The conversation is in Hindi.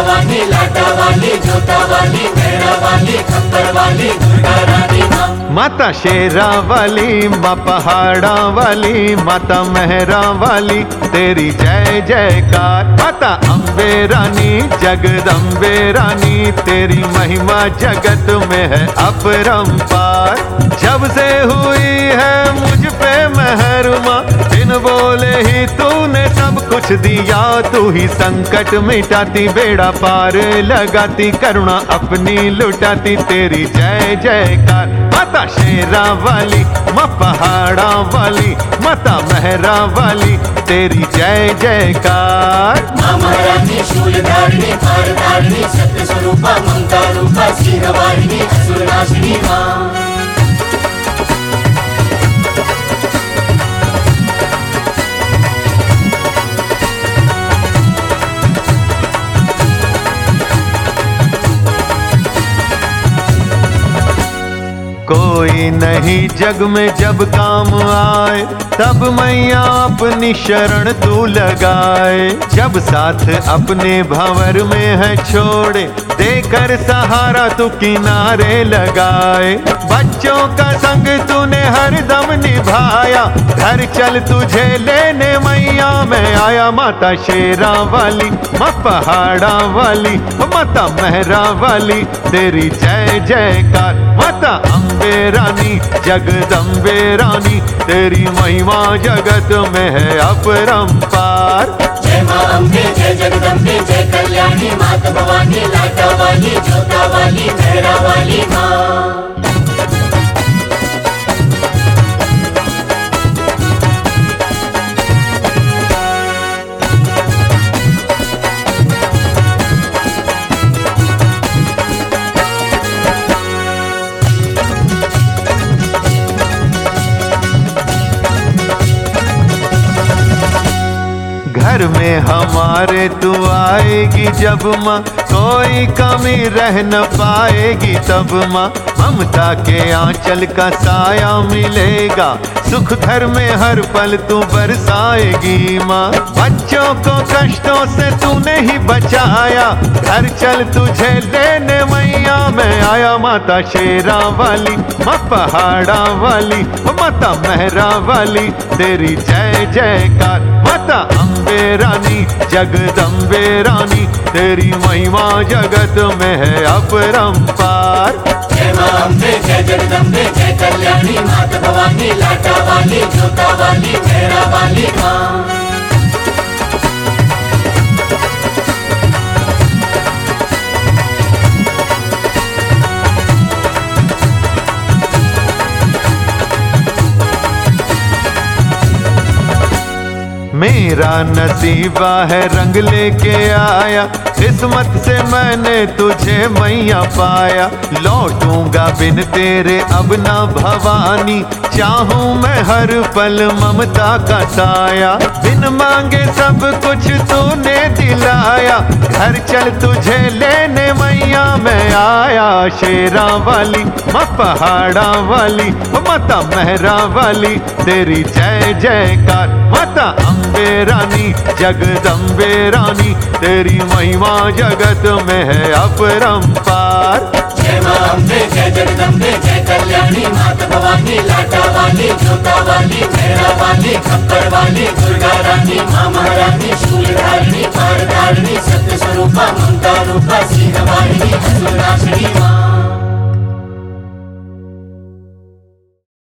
भवानी, लाटा वाली, जोता वाली, मेरा वाली, खप्पर वाली, दुर्गा रानी माँ। माता शेरा वाली, माँ पहाड़ा वाली, माता मेहरा वाली, तेरी जय जयकार। माता अम्बे रानी, जगदम्बे रानी, तेरी महिमा जगत में है अपरंपार। जब से हुई है मुझ पे मेहर माँ, बिन बोले ही तूने सब कुछ दिया। तू ही संकट मिटाती, बेड़ा पार लगाती, करुणा अपनी लुटाती, तेरी जय जयकार। माता शेरा वाली, माँ पहाड़ा वाली, माता मेहरा वाली, तेरी जय जयकार। माँ महारानी, शूलधारिणी, पारधारिणी, सत्य स्वरूपा, ममता रूपा, सिंहवाहिनी, असुर नाशिनी माँ। कोई नहीं जग में जब काम आए, तब मैया अपनी शरण तू लगाए। जब साथ अपने भंवर में है छोड़े, देकर सहारा तू किनारे लगाए। बच्चों का संग तूने हर दम निभाया, घर चल तुझे लेने मैया मैं आया। माता शेरा वाली, माँ पहाड़ा वाली, माता मेहरा वाली, तेरी जय जयकार। माता अम्बे रानी, जगदम्बे रानी, तेरी महिमा जगत में है अपरंपार। जय माँ अम्बे, जय जगदम्बे, जय कल्याणी, माता भवानी, लाटा वाली, जोता वाली, मेहरा वाली माँ। घर में हमारे तू आएगी जब माँ, कोई कमी रह न पाएगी तब माँ। ममता के आंचल का साया मिलेगा, सुख घर में हर पल तू बरसाएगी माँ। बच्चों को कष्टों से तूने ही बचाया, घर चल तुझे लेने मैया मैं आया। माता शेरा वाली, माँ पहाड़ा वाली, माता मेहरा वाली, तेरी जय जयकार। माता अम्बे रानी, जगदम्बे रानी, तेरी महिमा जगत में है अपरंपार। जय माँ अम्बे, जय जगदम्बे, जय कल्याणी, माता भवानी, लाटा वाली, जोता वाली, मेहरा वाली माँ। मेरा नसीबा है रंग लेके आया, किस्मत से मैंने तुझे मैया पाया। लौटूंगा बिन तेरे अब ना भवानी, चाहूं मैं हर पल ममता का साया। बिन मांगे सब कुछ तूने दिलाया, घर चल तुझे लेने मैया मैं आया। शेरा वाली, माँ पहाड़ा वाली, माता मेहरा वाली, तेरी जय जयकार। माता अम्बे रानी, जगदम्बे रानी, तेरी महिमा जगत में है अपरंपार। जय माँ अम्बे, जय जगदम्बे, जय कल्याणी, माता भवानी, लाटा वाली, जोता वाली, मेहरा वाली, खप्पर वाली, दुर्गा रानी माँ।